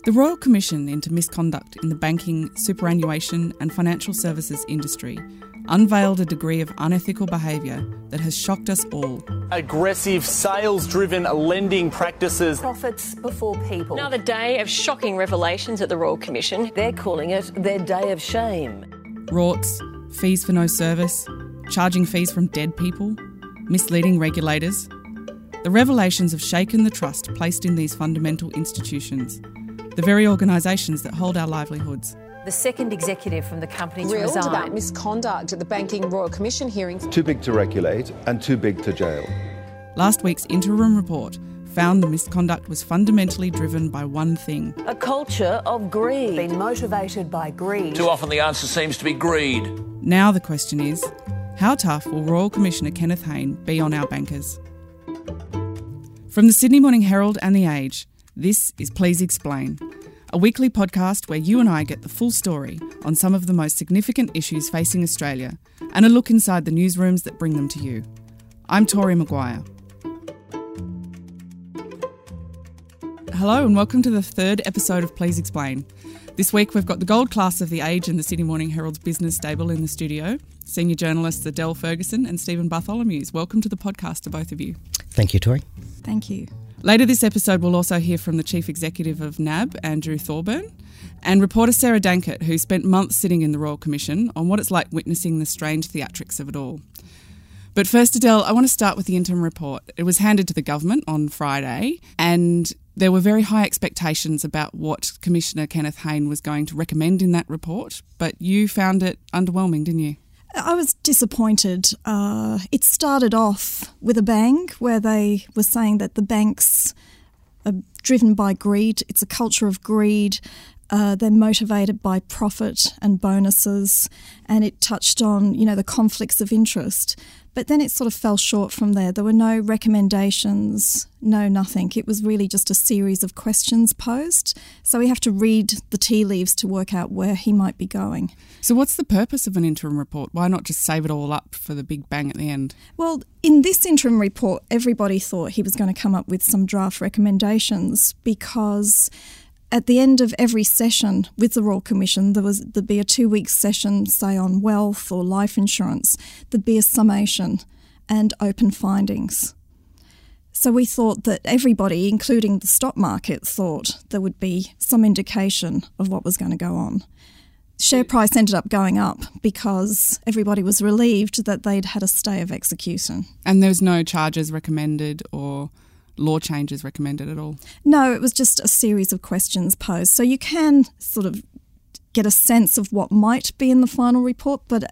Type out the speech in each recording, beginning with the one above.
The Royal Commission into Misconduct in the Banking, Superannuation and Financial Services industry unveiled a degree of unethical behaviour that has shocked us all. Aggressive, sales-driven lending practices. Profits before people. Another day of shocking revelations at the Royal Commission. They're calling it their day of shame. Rorts, fees for no service, charging fees from dead people, misleading regulators. The revelations have shaken the trust placed in these fundamental institutions, the very organisations that hold our livelihoods. The second executive from the company to Grilled resign. about misconduct at the Banking Royal Commission hearings. Too big to regulate and too big to jail. Last week's interim report found the misconduct was fundamentally driven by one thing. A culture of greed. Been motivated by greed. Too often the answer seems to be greed. Now the question is, how tough will Royal Commissioner Kenneth Hayne be on our bankers? From the Sydney Morning Herald and The Age, this is Please Explain, a weekly podcast where you and I get the full story on some of the most significant issues facing Australia and a look inside the newsrooms that bring them to you. I'm Tori Maguire. Hello and welcome to the third episode of Please Explain. This week we've got the gold class of The Age and the Sydney Morning Herald's business stable in the studio, senior journalists Adele Ferguson and Stephen Bartholomew. Welcome to the podcast to both of you. Thank you, Tori. Thank you. Later this episode we'll also hear from the Chief Executive of NAB, Andrew Thorburn, and reporter Sarah Dankert, who spent months sitting in the Royal Commission on what it's like witnessing the strange theatrics of it all. But first, Adele, I want to start with the interim report. It was handed to the government on Friday and there were very high expectations about what Commissioner Kenneth Hayne was going to recommend in that report, but you found it underwhelming, didn't you? I was disappointed. It started off with a bang where they were saying that the banks are driven by greed. It's a culture of greed. They're motivated by profit and bonuses, and it touched on, the conflicts of interest. But then it sort of fell short from there. There were no recommendations, no nothing. It was really just a series of questions posed. So we have to read the tea leaves to work out where he might be going. So what's the purpose of an interim report? Why not just save it all up for the big bang at the end? Well, in this interim report, everybody thought he was going to come up with some draft recommendations because at the end of every session with the Royal Commission, there'd be a 2-week session, say, on wealth or life insurance. There'd be a summation and open findings. So we thought that everybody, including the stock market, thought there would be some indication of what was going to go on. Share price ended up going up because everybody was relieved that they'd had a stay of execution. And there was no charges recommended or law changes recommended at all? No, it was just a series of questions posed. So you can sort of get a sense of what might be in the final report, but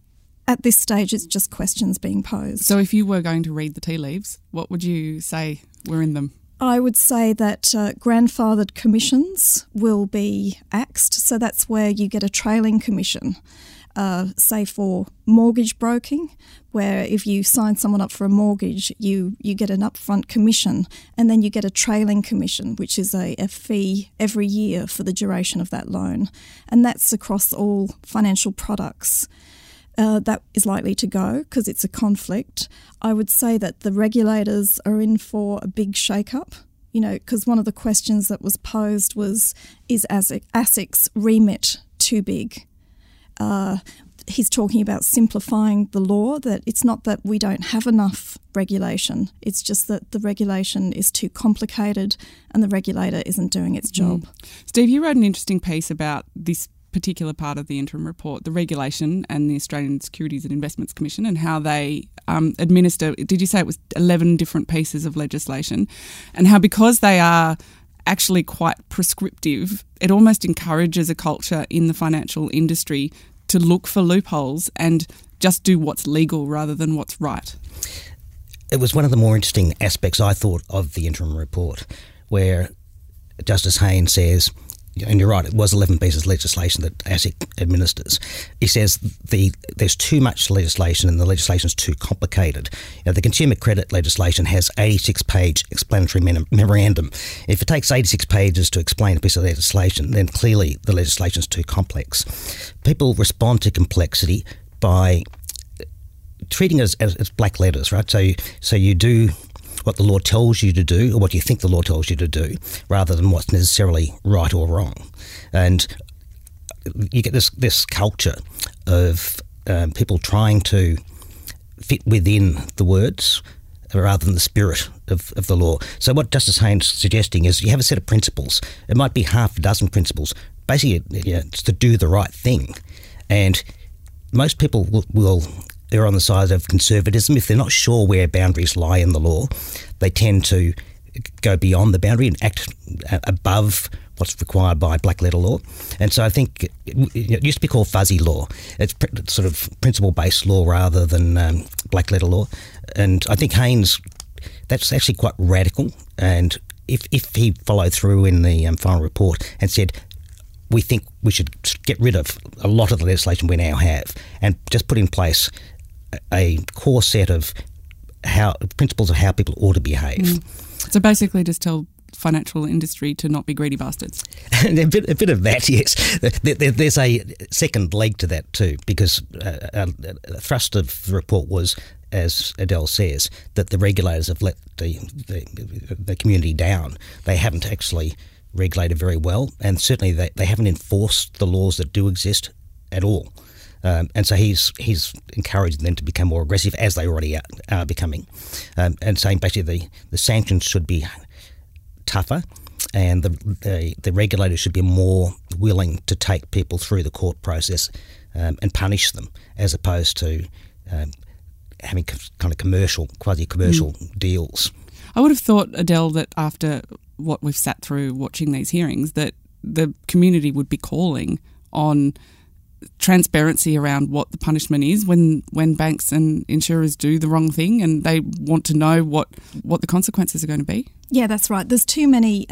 at this stage it's just questions being posed. So if you were going to read the tea leaves, what would you say were in them? I would say that grandfathered commissions will be axed. So that's where you get a trailing commission. Say for mortgage broking, where if you sign someone up for a mortgage, you get an upfront commission and then you get a trailing commission, which is a fee every year for the duration of that loan. And that's across all financial products. That is likely to go because it's a conflict. I would say that the regulators are in for a big shake-up, because one of the questions that was posed was, is ASIC's remit too big? He's talking about simplifying the law, that it's not that we don't have enough regulation, it's just that the regulation is too complicated and the regulator isn't doing its job. Steve, you wrote an interesting piece about this particular part of the interim report, the regulation and the Australian Securities and Investments Commission and how they administer, did you say it was 11 different pieces of legislation, and how because they are actually quite prescriptive, it almost encourages a culture in the financial industry to look for loopholes and just do what's legal rather than what's right. It was one of the more interesting aspects, I thought, of the interim report, where Justice Hayne says, and you're right, it was 11 pieces of legislation that ASIC administers. He says there's too much legislation and the legislation's too complicated. The consumer credit legislation has 86-page explanatory memorandum. If it takes 86 pages to explain a piece of legislation, then clearly the legislation's too complex. People respond to complexity by treating it as black letters, right? So you do what the law tells you to do or what you think the law tells you to do, rather than what's necessarily right or wrong. And you get this culture of people trying to fit within the words rather than the spirit of the law. So what Justice Hayne's suggesting is you have a set of principles. It might be half a dozen principles. Basically, it's to do the right thing. And most people will err on the side of conservatism. If they're not sure where boundaries lie in the law, they tend to go beyond the boundary and act above what's required by black-letter law. And so I think it used to be called fuzzy law. It's sort of principle-based law rather than black-letter law. And I think Haynes, that's actually quite radical. And if he followed through in the final report and said, we think we should get rid of a lot of the legislation we now have and just put in place a core set of principles of how people ought to behave. So basically just tell financial industry to not be greedy bastards. a bit of that, yes. There's a second leg to that too, because the thrust of the report was, as Adele says, that the regulators have let the community down. They haven't actually regulated very well, and certainly they haven't enforced the laws that do exist at all. And so he's encouraged them to become more aggressive, as they already are becoming, and saying basically the sanctions should be tougher, and the regulators should be more willing to take people through the court process and punish them, as opposed to having kind of quasi-commercial deals. I would have thought, Adele, that after what we've sat through watching these hearings, that the community would be calling on transparency around what the punishment is when banks and insurers do the wrong thing, and they want to know what the consequences are going to be. Yeah, that's right. There's too many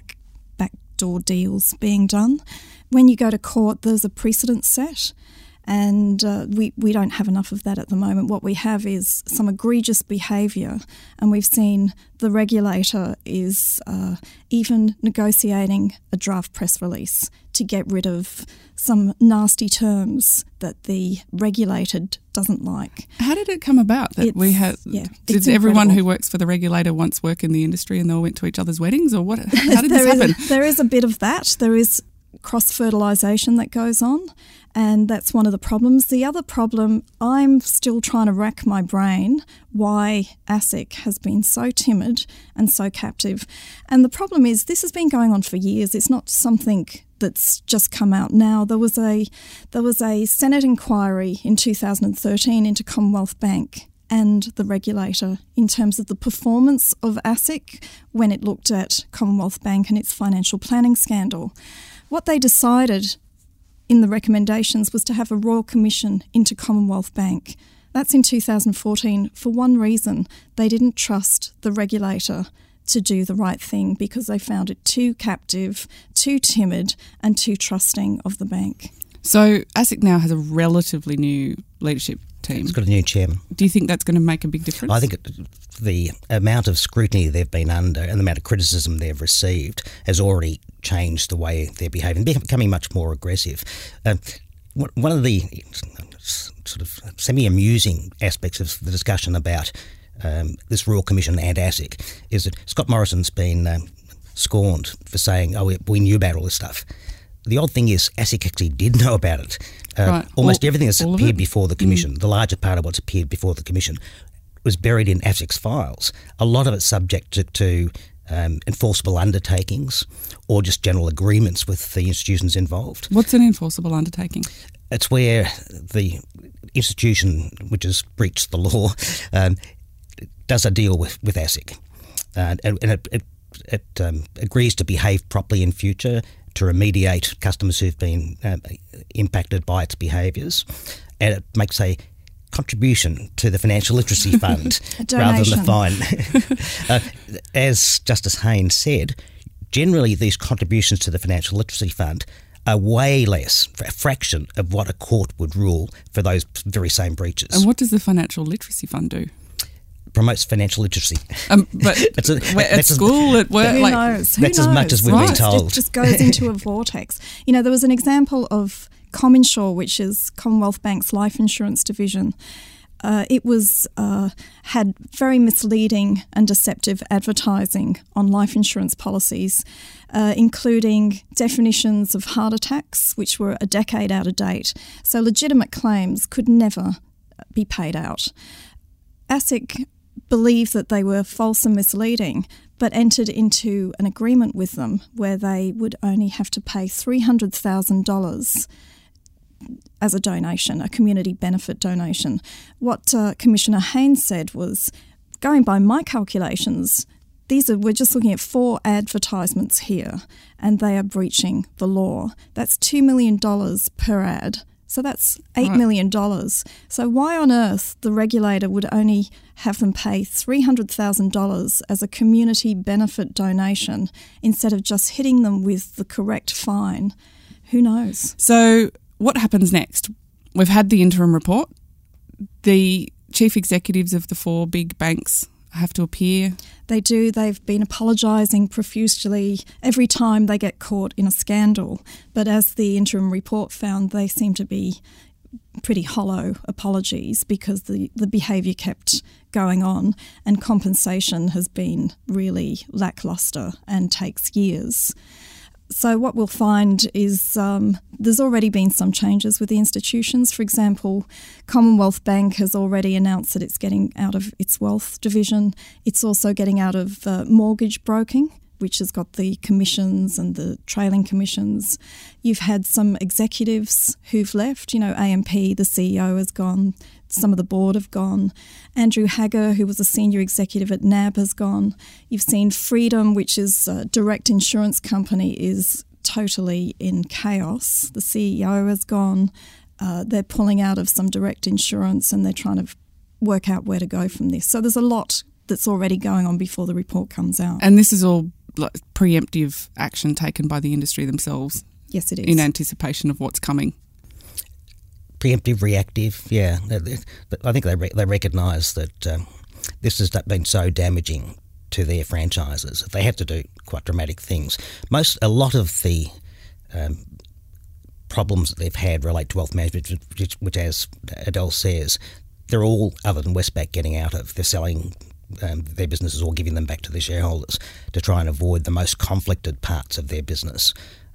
backdoor deals being done. When you go to court, there's a precedent set, and we don't have enough of that at the moment. What we have is some egregious behaviour, and we've seen the regulator is even negotiating a draft press release to get rid of some nasty terms that the regulated doesn't like. How did it come about that we have? Yeah, did everyone who works for the regulator once work in the industry and they all went to each other's weddings, or what? How did this happen? There is a bit of that. There is cross-fertilisation that goes on, and that's one of the problems. The other problem, I'm still trying to rack my brain why ASIC has been so timid and so captive. And the problem is this has been going on for years. It's not something that's just come out now. There was a Senate inquiry in 2013 into Commonwealth Bank and the regulator in terms of the performance of ASIC when it looked at Commonwealth Bank and its financial planning scandal. What they decided in the recommendations was to have a Royal Commission into Commonwealth Bank. That's in 2014 for one reason. They didn't trust the regulator to do the right thing because they found it too captive, too timid and too trusting of the bank. So ASIC now has a relatively new leadership team. It's got a new chairman. Do you think that's going to make a big difference? I think the amount of scrutiny they've been under and the amount of criticism they've received has already changed the way they're behaving, becoming much more aggressive. One of the sort of semi-amusing aspects of the discussion about this Royal Commission and ASIC is that Scott Morrison's been scorned for saying, we knew about all this stuff. The odd thing is ASIC actually did know about it. Right. Almost everything that's appeared before the Commission, the larger part of what's appeared before the Commission, was buried in ASIC's files. A lot of it's subject to enforceable undertakings or just general agreements with the institutions involved. What's an enforceable undertaking? It's where the institution which has breached the law does a deal with ASIC, and it agrees to behave properly in future, to remediate customers who've been impacted by its behaviours, and it makes a contribution to the Financial Literacy Fund rather than the fine. As Justice Haynes said, generally these contributions to the Financial Literacy Fund are way less, a fraction of what a court would rule for those very same breaches. And what does the Financial Literacy Fund do? Promotes financial literacy. But at school, at work, who knows? That's as much as we've been told. It just goes into a vortex. You know, there was an example of CommInsure, which is Commonwealth Bank's life insurance division. It was had very misleading and deceptive advertising on life insurance policies, including definitions of heart attacks, which were a decade out of date. So legitimate claims could never be paid out. ASIC believed that they were false and misleading, but entered into an agreement with them where they would only have to pay $300,000 as a donation, a community benefit donation. What Commissioner Haynes said was, going by my calculations, we're just looking at 4 advertisements here, and they are breaching the law. That's $2 million per ad. So that's $8 million. So why on earth the regulator would only have them pay $300,000 as a community benefit donation instead of just hitting them with the correct fine? Who knows? So what happens next? We've had the interim report. The chief executives of the 4 big banks have to appear. They do. They've been apologising profusely every time they get caught in a scandal. But as the interim report found, they seem to be pretty hollow apologies because the behaviour kept going on and compensation has been really lacklustre and takes years. So what we'll find is there's already been some changes with the institutions. For example, Commonwealth Bank has already announced that it's getting out of its wealth division. It's also getting out of mortgage broking, which has got the commissions and the trailing commissions. You've had some executives who've left. AMP, the CEO, has gone. Some of the board have gone. Andrew Hagger, who was a senior executive at NAB, has gone. You've seen Freedom, which is a direct insurance company, is totally in chaos. The CEO has gone. They're pulling out of some direct insurance and they're trying to work out where to go from this. So there's a lot that's already going on before the report comes out. And this is all preemptive action taken by the industry themselves? Yes, it is. In anticipation of what's coming? Preemptive, reactive, yeah. I think they recognise that this has been so damaging to their franchises. They had to do quite dramatic things. A lot of the problems that they've had relate to wealth management, which as Adele says, they're all other than Westpac getting out of. They're selling their businesses or giving them back to their shareholders to try and avoid the most conflicted parts of their business.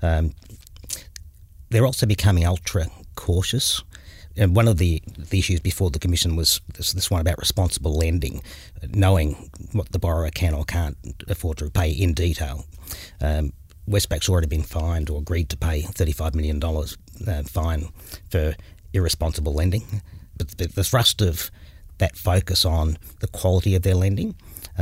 They're also becoming ultra cautious. And one of the issues before the Commission was this one about responsible lending, knowing what the borrower can or can't afford to repay in detail. Westpac's already been fined or agreed to pay $35 million fine for irresponsible lending. But the thrust of that focus on the quality of their lending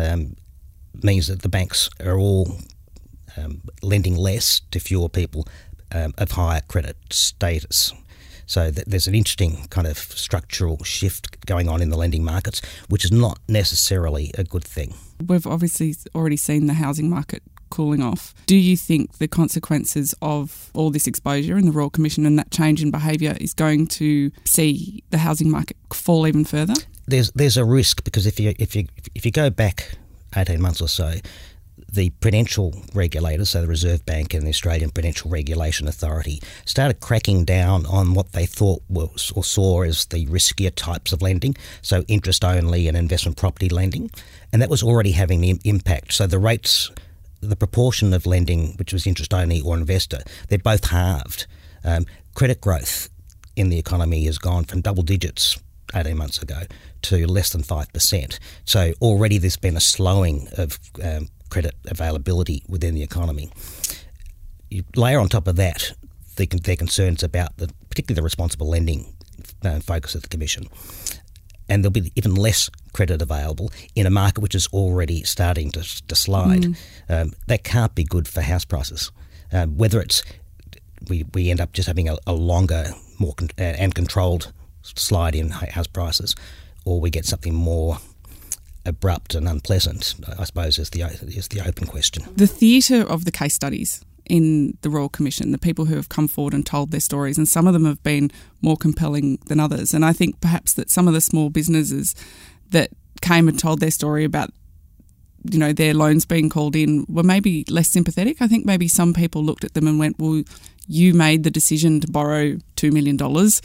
means that the banks are all lending less to fewer people of higher credit status. So there's an interesting kind of structural shift going on in the lending markets, which is not necessarily a good thing. We've obviously already seen the housing market cooling off. Do you think the consequences of all this exposure in the Royal Commission and that change in behaviour is going to see the housing market fall even further? There's a risk because if you go back 18 months or so, the prudential regulators, so the Reserve Bank and the Australian Prudential Regulation Authority, started cracking down on what they thought was or saw as the riskier types of lending, so interest-only and investment property lending, and that was already having an impact. So the rates, the proportion of lending, which was interest-only or investor, they're both halved. Credit growth in the economy has gone from double digits 18 months ago to less than 5%. So already there's been a slowing of credit availability within the economy. You layer on top of that their concerns about particularly the responsible lending focus of the Commission, and there'll be even less credit available in a market which is already starting to slide. That can't be good for house prices. Whether it's we end up just having a longer, more and controlled slide in house prices, or we get something more abrupt and unpleasant, I suppose, is the open question. The theatre of the case studies in the Royal Commission, the people who have come forward and told their stories, and some of them have been more compelling than others. And I think perhaps that some of the small businesses that came and told their story about, their loans being called in were maybe less sympathetic. I think maybe some people looked at them and went, well, you made the decision to borrow $2 million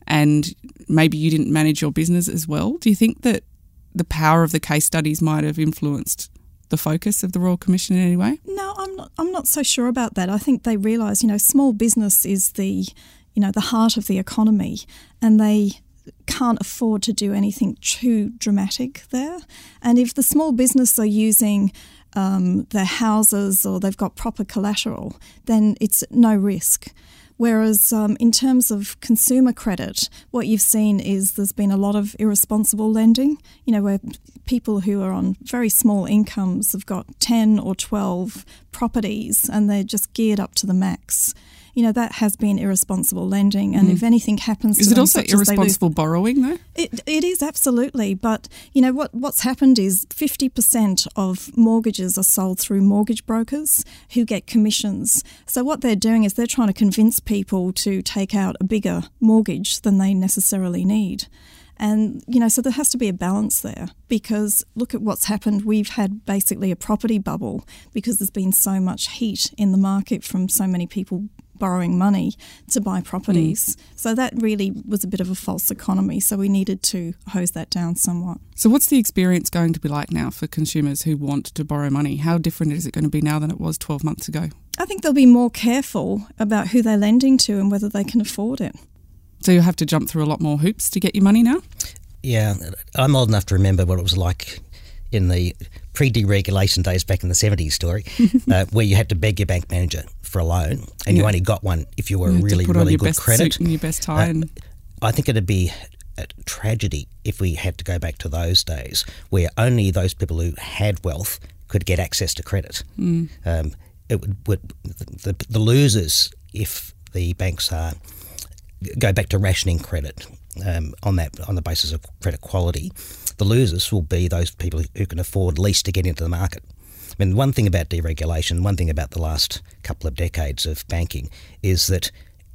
and maybe you didn't manage your business as well. Do you think that the power of the case studies might have influenced the focus of the Royal Commission in any way? No, I'm not so sure about that. I think they realise, small business is the heart of the economy, and they can't afford to do anything too dramatic there. And if the small business are using their houses or they've got proper collateral, then it's no risk. Whereas in terms of consumer credit, what you've seen is there's been a lot of irresponsible lending, where people who are on very small incomes have got 10 or 12 properties and they're just geared up to the max. That has been irresponsible lending, and if anything happens to them... Is it also irresponsible borrowing, though? It is, absolutely. But, what's happened is 50% of mortgages are sold through mortgage brokers who get commissions. So what they're doing is they're trying to convince people to take out a bigger mortgage than they necessarily need. And, so there has to be a balance there, because look at what's happened. We've had basically a property bubble because there's been so much heat in the market from so many people borrowing money to buy properties. So that really was a bit of a false economy. So we needed to hose that down somewhat. So what's the experience going to be like now for consumers who want to borrow money? How different is it going to be now than it was 12 months ago? I think they'll be more careful about who they're lending to and whether they can afford it. So you'll have to jump through a lot more hoops to get your money now? Yeah, I'm old enough to remember what it was like in the pre-deregulation days back in the 70s, story, where you had to beg your bank manager for a loan, and you only got one if you were really, really good credit. Suit and your best tie. I think it'd be a tragedy if we had to go back to those days where only those people who had wealth could get access to credit. It would the losers if the banks go back to rationing credit on the basis of credit quality. The losers will be those people who can afford least to get into the market. I mean, one thing about deregulation, one thing about the last couple of decades of banking is that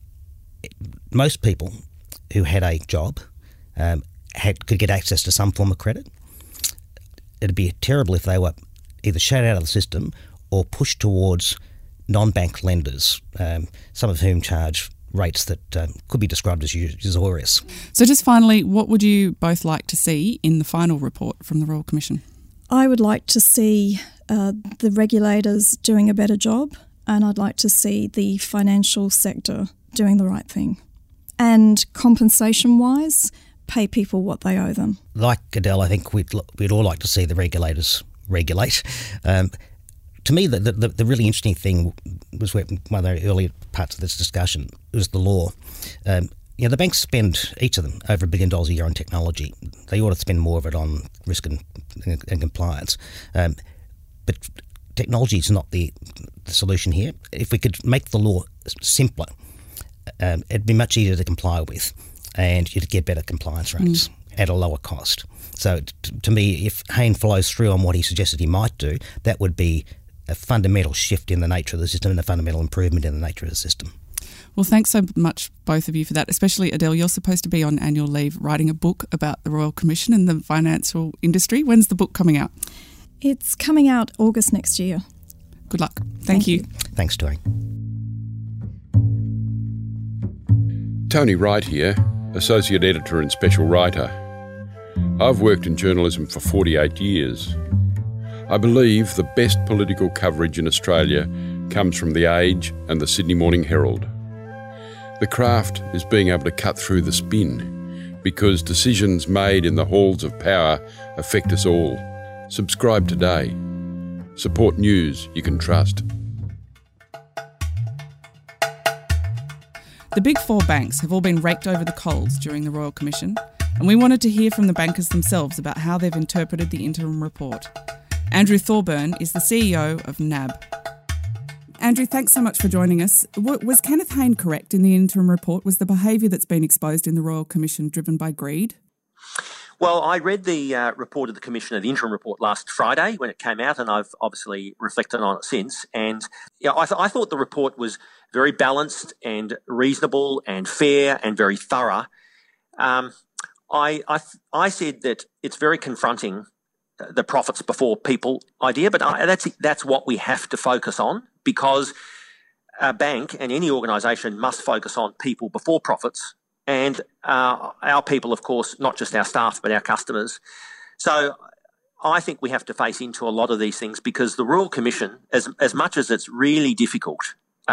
most people who had a job could get access to some form of credit. It'd be terrible if they were either shut out of the system or pushed towards non-bank lenders, some of whom charge rates that could be described as usurious. So just finally, what would you both like to see in the final report from the Royal Commission? I would like to see the regulators doing a better job, and I'd like to see the financial sector doing the right thing. And compensation-wise, pay people what they owe them. Like Adele, I think we'd all like to see the regulators regulate. To me, the really interesting thing was one of the earlier parts of this discussion was the law. The banks spend, each of them, over $1 billion a year on technology. They ought to spend more of it on risk and compliance. But technology is not the solution here. If we could make the law simpler, it'd be much easier to comply with, and you'd get better compliance rates at a lower cost. So to me, if Hayne follows through on what he suggested he might do, that would be a fundamental shift in the nature of the system and a fundamental improvement in the nature of the system. Well, thanks so much, both of you, for that, especially Adele. You're supposed to be on annual leave writing a book about the Royal Commission and the financial industry. When's the book coming out? It's coming out August next year. Good luck. Thank you. Thanks, Tori. Tony Wright here, Associate Editor and Special Writer. I've worked in journalism for 48 years. I believe the best political coverage in Australia comes from The Age and the Sydney Morning Herald. The craft is being able to cut through the spin, because decisions made in the halls of power affect us all. Subscribe today. Support news you can trust. The big four banks have all been raked over the coals during the Royal Commission, and we wanted to hear from the bankers themselves about how they've interpreted the interim report. Andrew Thorburn is the CEO of NAB. Andrew, thanks so much for joining us. Was Kenneth Hayne correct in the interim report? Was the behaviour that's been exposed in the Royal Commission driven by greed? Well, I read the report of the Commissioner, the interim report, last Friday when it came out, and I've obviously reflected on it since. And I thought the report was very balanced and reasonable and fair and very thorough. I said that it's very confronting, the profits before people idea, but that's what we have to focus on, because a bank and any organisation must focus on people before profits and our people, of course, not just our staff, but our customers. So I think we have to face into a lot of these things because the Royal Commission, as much as it's really difficult,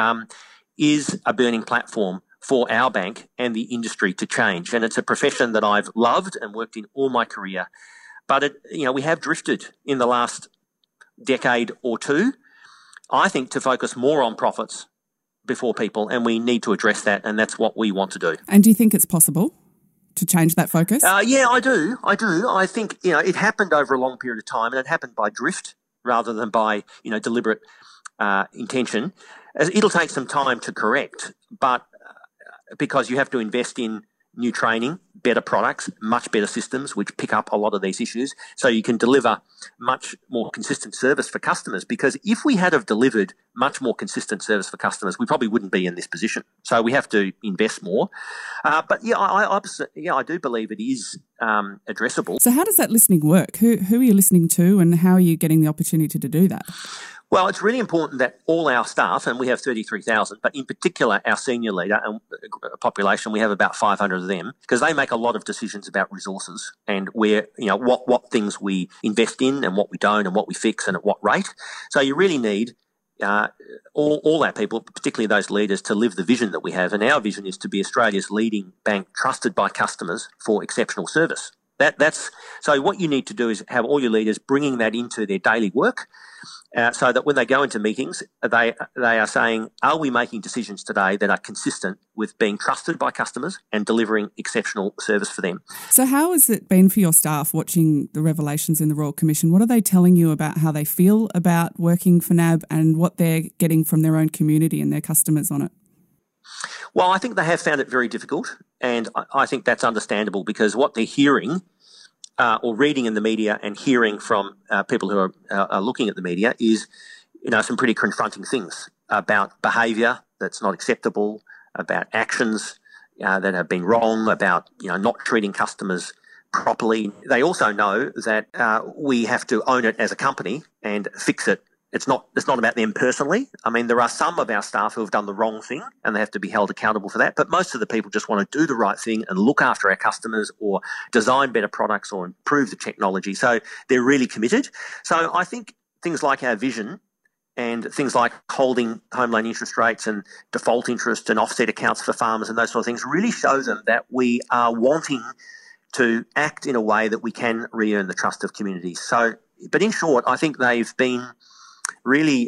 is a burning platform for our bank and the industry to change. And it's a profession that I've loved and worked in all my career. But, we have drifted in the last decade or two, I think, to focus more on profits before people, and we need to address that, and that's what we want to do. And do you think it's possible to change that focus? Yeah, I do. I think, it happened over a long period of time, and it happened by drift rather than by, deliberate intention. It'll take some time to correct, but because you have to invest in new training, better products, much better systems, which pick up a lot of these issues, so you can deliver much more consistent service for customers. Because if we had have delivered much more consistent service for customers, we probably wouldn't be in this position. So we have to invest more. But I do believe it is addressable. So how does that listening work? Who are you listening to, and how are you getting the opportunity to do that? Well, it's really important that all our staff, and we have 33,000, but in particular our senior leader and population, we have about 500 of them, because they make a lot of decisions about resources and where, what things we invest in and what we don't and what we fix and at what rate. So you really need all our people, particularly those leaders, to live the vision that we have. And our vision is to be Australia's leading bank, trusted by customers for exceptional service. So what you need to do is have all your leaders bringing that into their daily work, so that when they go into meetings, they are saying, are we making decisions today that are consistent with being trusted by customers and delivering exceptional service for them? So how has it been for your staff watching the revelations in the Royal Commission? What are they telling you about how they feel about working for NAB and what they're getting from their own community and their customers on it? Well, I think they have found it very difficult, and I think that's understandable because what they're hearing or reading in the media and hearing from people who are looking at the media is, some pretty confronting things about behaviour that's not acceptable, about actions that have been wrong, about, not treating customers properly. They also know that we have to own it as a company and fix it. It's not about them personally. I mean, there are some of our staff who have done the wrong thing and they have to be held accountable for that. But most of the people just want to do the right thing and look after our customers or design better products or improve the technology. So they're really committed. So I think things like our vision and things like holding home loan interest rates and default interest and offset accounts for farmers and those sort of things really show them that we are wanting to act in a way that we can re-earn the trust of communities. So, but in short, I think they've been really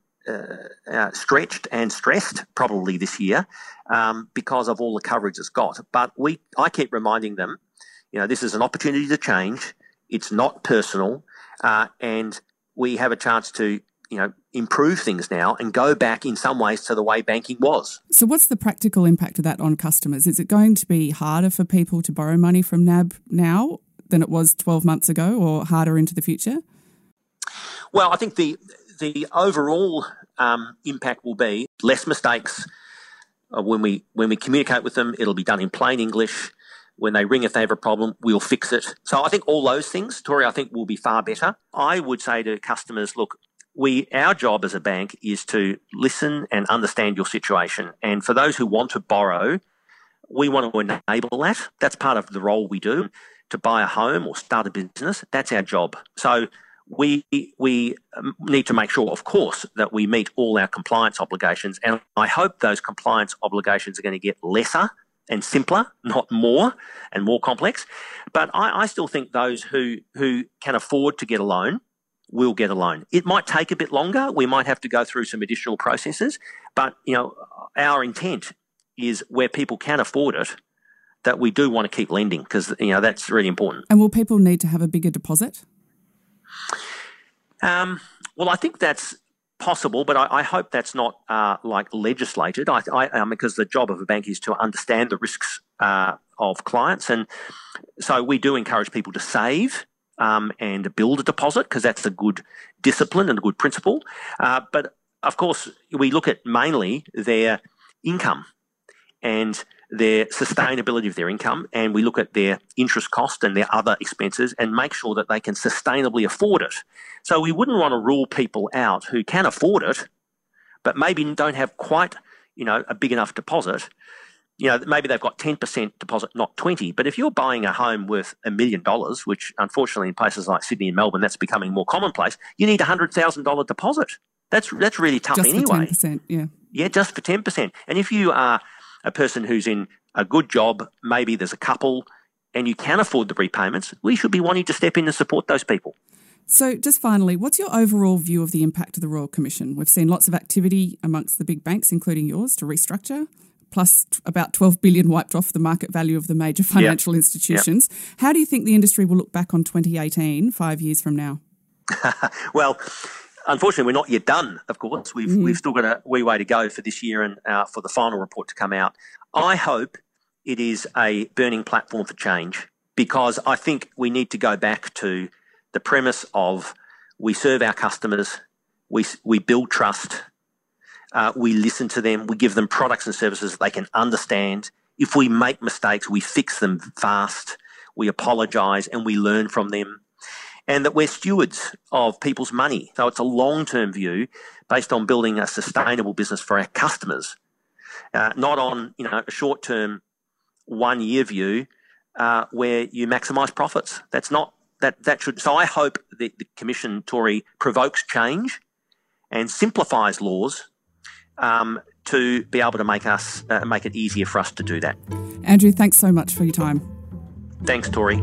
stretched and stressed probably this year because of all the coverage it's got. But I keep reminding them, this is an opportunity to change. It's not personal, and we have a chance to, improve things now and go back in some ways to the way banking was. So what's the practical impact of that on customers? Is it going to be harder for people to borrow money from NAB now than it was 12 months ago, or harder into the future? Well, I think the overall impact will be less mistakes. When we communicate with them, it'll be done in plain English. When they ring if they have a problem, we'll fix it. So I think all those things, Tori, I think will be far better. I would say to customers, look, our job as a bank is to listen and understand your situation. And for those who want to borrow, we want to enable that. That's part of the role we do. To buy a home or start a business, that's our job. So we need to make sure, of course, that we meet all our compliance obligations. And I hope those compliance obligations are going to get lesser and simpler, not more and more complex. But I still think those who can afford to get a loan will get a loan. It might take a bit longer. We might have to go through some additional processes. But, our intent is where people can afford it, that we do want to keep lending because, that's really important. And will people need to have a bigger deposit? Well, I think that's possible, but I hope that's not legislated. Because the job of a bank is to understand the risks of clients, and so we do encourage people to save and build a deposit because that's a good discipline and a good principle. But of course, we look at mainly their income and their sustainability of their income, and we look at their interest cost and their other expenses and make sure that they can sustainably afford it. So we wouldn't want to rule people out who can afford it, but maybe don't have quite, a big enough deposit. maybe they've got 10% deposit, not 20%. But if you're buying a home worth $1 million, which unfortunately in places like Sydney and Melbourne, that's becoming more commonplace, you need a $100,000 deposit. That's really tough just anyway. Just for 10%, yeah. Yeah, just for 10%. And if you are a person who's in a good job, maybe there's a couple, and you can afford the repayments, we should be wanting to step in and support those people. So just finally, what's your overall view of the impact of the Royal Commission? We've seen lots of activity amongst the big banks, including yours, to restructure, plus about $12 billion wiped off the market value of the major financial institutions. Yep. How do you think the industry will look back on 2018, 5 years from now? Well, unfortunately, we're not yet done, of course. We've still got a wee way to go for this year and for the final report to come out. I hope it is a burning platform for change, because I think we need to go back to the premise of we serve our customers, we build trust, we listen to them, we give them products and services they can understand. If we make mistakes, we fix them fast, we apologise and we learn from them. And that we're stewards of people's money. So it's a long-term view based on building a sustainable business for our customers, not on a short-term 1 year view where you maximise profits. That's not that should. So I hope the Commission, Tory, provokes change and simplifies laws to be able to make it easier for us to do that. Andrew, thanks so much for your time. Thanks, Tory.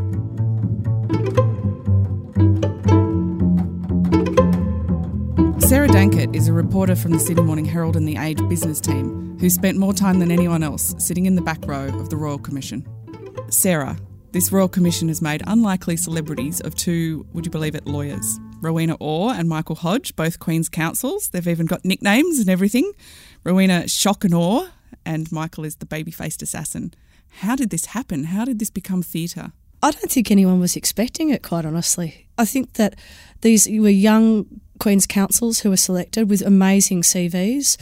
Sarah Dankert is a reporter from the Sydney Morning Herald and the Age business team who spent more time than anyone else sitting in the back row of the Royal Commission. Sarah, this Royal Commission has made unlikely celebrities of two, would you believe it, lawyers. Rowena Orr and Michael Hodge, both Queen's counsels. They've even got nicknames and everything. Rowena Shock and Awe, and Michael is the baby-faced assassin. How did this happen? How did this become theatre? I don't think anyone was expecting it, quite honestly. I think that these were young Queen's counsels who were selected with amazing CVs.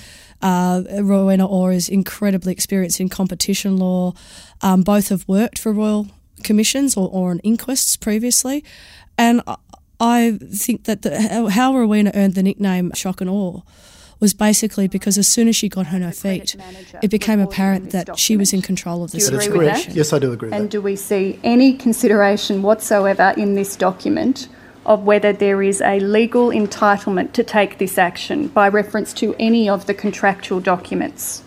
Rowena Orr is incredibly experienced in competition law. Both have worked for Royal Commissions or on inquests previously. And I think that how Rowena earned the nickname Shock and Awe was basically because as soon as she got on her feet, it became apparent that she was in control of the situation. Do you agree with that? Yes, I do agree with that. And do we see any consideration whatsoever in this document of whether there is a legal entitlement to take this action by reference to any of the contractual documents?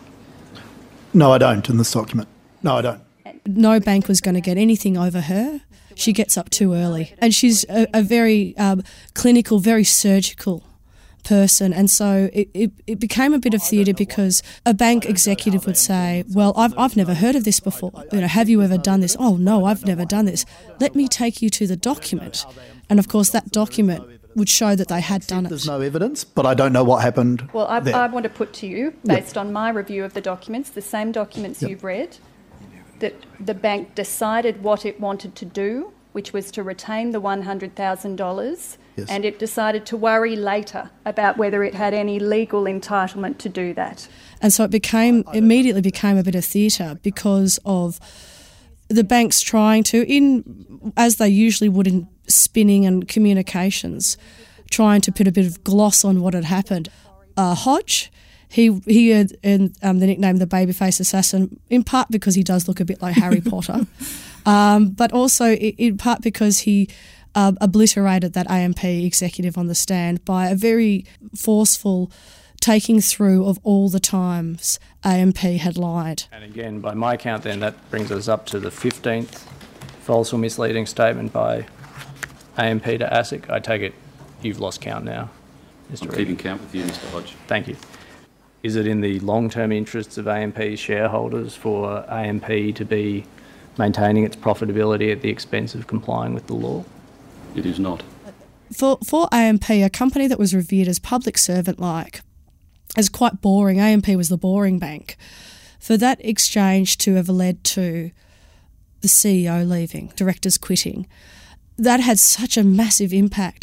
No, I don't in this document. No, I don't. No bank was going to get anything over her. She gets up too early. And she's a very clinical, very surgical person, and so it became a bit of theatre because a bank executive would say, well, I've never heard of this before. Have you ever done this? Oh, no, I've never done this. Let me take you to the document. And, of course, that document would show that they had done it. There's no evidence, but I don't know what happened. Well, I want to put to you, based on my review of the documents, the same documents you've read, that the bank decided what it wanted to do, which was to retain the $100,000, and it decided to worry later about whether it had any legal entitlement to do that. And so it immediately became a bit of theatre because of the banks trying to, as they usually would in spinning and communications, trying to put a bit of gloss on what had happened. Hodge, he had the nickname the babyface assassin, in part because he does look a bit like Harry Potter, but also in part because he obliterated that AMP executive on the stand by a very forceful taking through of all the times AMP had lied. And again, by my count then, that brings us up to the 15th false or misleading statement by AMP to ASIC. I take it you've lost count now, Mr. I'm keeping count with you, Mr. Hodge. Thank you. Is it in the long-term interests of AMP's shareholders for AMP to be maintaining its profitability at the expense of complying with the law? It is not. For AMP, a company that was revered as public servant-like, as quite boring, AMP was the boring bank, for that exchange to have led to the CEO leaving, directors quitting, that had such a massive impact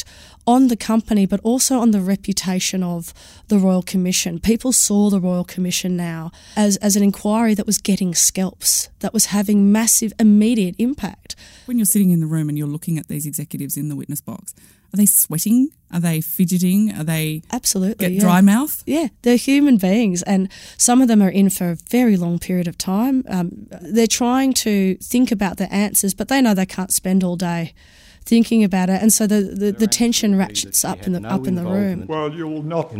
on the company, but also on the reputation of the Royal Commission. People saw the Royal Commission now as an inquiry that was getting scalps, that was having massive immediate impact. When you're sitting in the room and you're looking at these executives in the witness box, are they sweating? Are they fidgeting? Are they absolutely get dry mouth? Yeah, they're human beings, and some of them are in for a very long period of time. They're trying to think about their answers, but they know they can't spend all day thinking about it, and so the tension ratchets up in the room. Well, you will not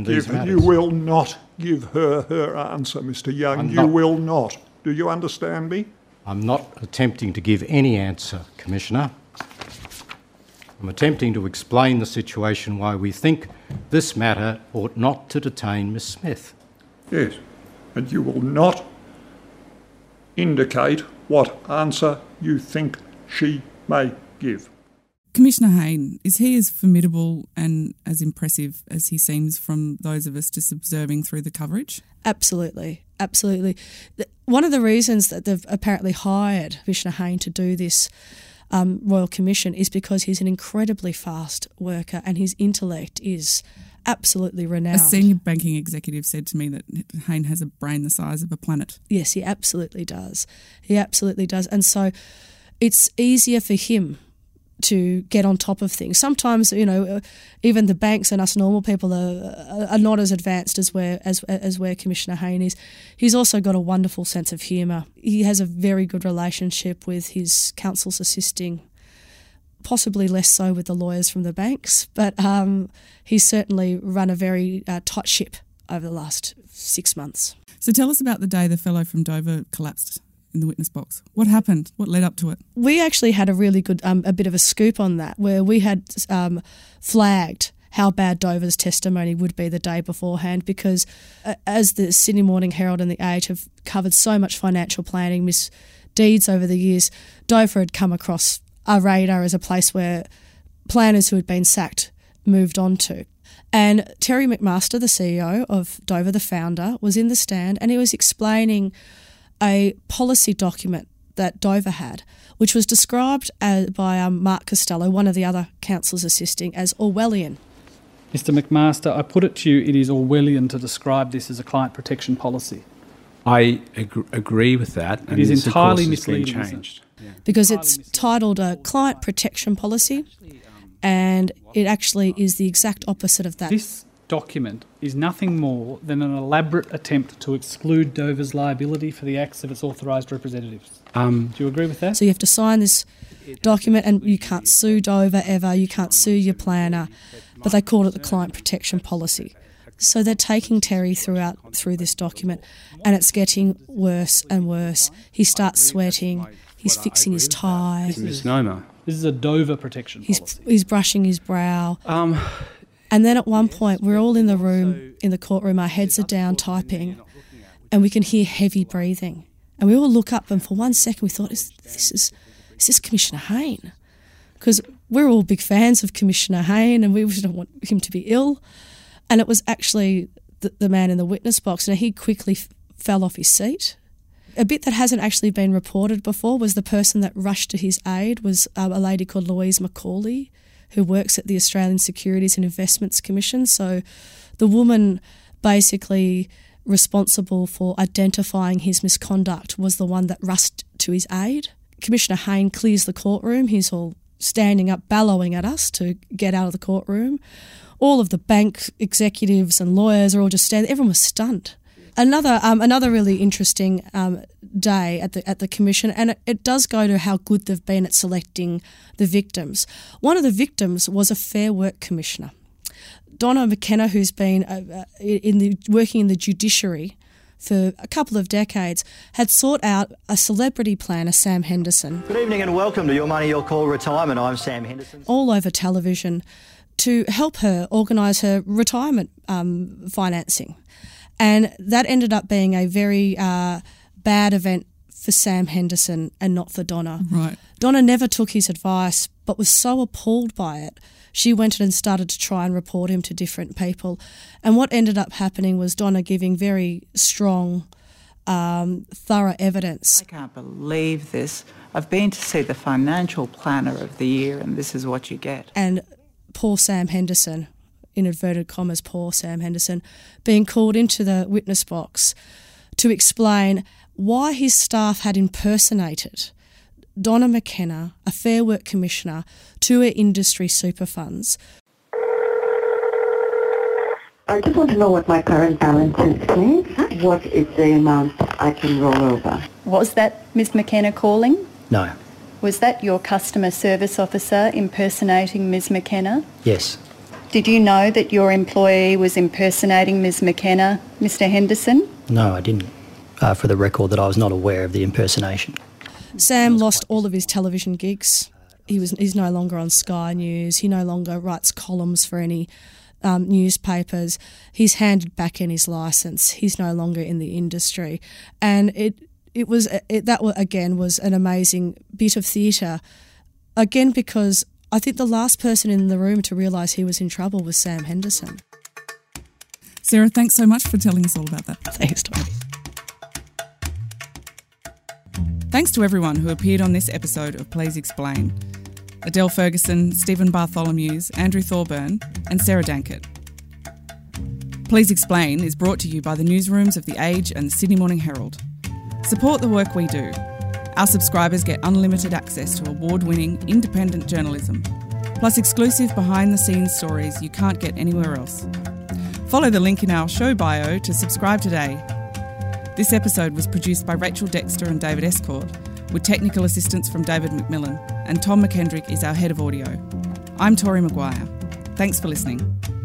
give her answer, Mr. Young. You will not. Do you understand me? I'm not attempting to give any answer, Commissioner. I'm attempting to explain the situation why we think this matter ought not to detain Miss Smith. Yes, and you will not indicate what answer you think she may give. Commissioner Hayne, is he as formidable and as impressive as he seems from those of us just observing through the coverage? Absolutely, absolutely. One of the reasons that they've apparently hired Commissioner Hayne to do this Royal Commission is because he's an incredibly fast worker and his intellect is absolutely renowned. A senior banking executive said to me that Hayne has a brain the size of a planet. Yes, he absolutely does. He absolutely does. And so it's easier for him to get on top of things. Sometimes, even the banks and us normal people are not as advanced as where Commissioner Hayne is. He's also got a wonderful sense of humour. He has a very good relationship with his counsels assisting, possibly less so with the lawyers from the banks, but he's certainly run a very tight ship over the last 6 months. So tell us about the day the fellow from Dover collapsed in the witness box. What happened? What led up to it? We actually had a really good, a bit of a scoop on that, where we had flagged how bad Dover's testimony would be the day beforehand, because as the Sydney Morning Herald and the Age have covered so much financial planning misdeeds over the years, Dover had come across our radar as a place where planners who had been sacked moved on to. And Terry McMaster, the CEO of Dover, the founder, was in the stand and he was explaining a policy document that Dover had, which was described by Mark Costello, one of the other counsellors assisting, as Orwellian. Mr McMaster, I put it to you, it is Orwellian to describe this as a client protection policy. I agree with that. It is entirely misleading. Changed. Because it's titled a client protection policy, and it actually is the exact opposite of that. This document is nothing more than an elaborate attempt to exclude Dover's liability for the acts of its authorised representatives. Do you agree with that? So you have to sign this document and you can't sue Dover ever, you can't sue your planner, but they called it the client protection policy. So they're taking Terry through this document and it's getting worse and worse. He starts sweating, he's fixing his tie. This is a misnomer. This is a Dover protection policy. He's brushing his brow. And then at one point, we're all in the room, in the courtroom, our heads are down typing, and we can hear heavy breathing. And we all look up, and for 1 second we thought, is this Commissioner Hayne? Because we're all big fans of Commissioner Hayne, and we don't want him to be ill. And it was actually the man in the witness box, and he quickly fell off his seat. A bit that hasn't actually been reported before was the person that rushed to his aid was a lady called Louise McCauley, who works at the Australian Securities and Investments Commission. So the woman basically responsible for identifying his misconduct was the one that rushed to his aid. Commissioner Hayne clears the courtroom. He's all standing up, bellowing at us to get out of the courtroom. All of the bank executives and lawyers are all just standing. Everyone was stunned. Another really interesting day at the commission, and it does go to how good they've been at selecting the victims. One of the victims was a Fair Work Commissioner, Donna McKenna, who's been working in the judiciary for a couple of decades, had sought out a celebrity planner, Sam Henderson. Good evening and welcome to Your Money, Your Call Retirement. I'm Sam Henderson. All over television to help her organise her retirement financing. And that ended up being a very bad event for Sam Henderson and not for Donna. Right. Donna never took his advice but was so appalled by it, she went and started to try and report him to different people. And what ended up happening was Donna giving very strong, thorough evidence. I can't believe this. I've been to see the financial planner of the year and this is what you get. And poor Sam Henderson, in inverted commas, poor Sam Henderson, being called into the witness box to explain why his staff had impersonated Donna McKenna, a Fair Work Commissioner, to her industry super funds. I just want to know what my current balance is, please. What is the amount I can roll over? Was that Ms McKenna calling? No. Was that your customer service officer impersonating Ms McKenna? Yes. Did you know that your employee was impersonating Ms McKenna, Mr Henderson? No, I didn't. For the record, that I was not aware of the impersonation. Sam lost all of his television gigs. He's no longer on Sky News. He no longer writes columns for any newspapers. He's handed back in his licence. He's no longer in the industry. And that again was an amazing bit of theatre. Again, because I think the last person in the room to realise he was in trouble was Sam Henderson. Sarah, thanks so much for telling us all about that. Thanks, Tori. Thanks to everyone who appeared on this episode of Please Explain. Adele Ferguson, Stephen Bartholomew's, Andrew Thorburn and Sarah Dankert. Please Explain is brought to you by the newsrooms of The Age and the Sydney Morning Herald. Support the work we do. Our subscribers get unlimited access to award-winning independent journalism, plus exclusive behind-the-scenes stories you can't get anywhere else. Follow the link in our show bio to subscribe today. This episode was produced by Rachel Dexter and David Escord, with technical assistance from David McMillan, and Tom McKendrick is our head of audio. I'm Tori Maguire. Thanks for listening.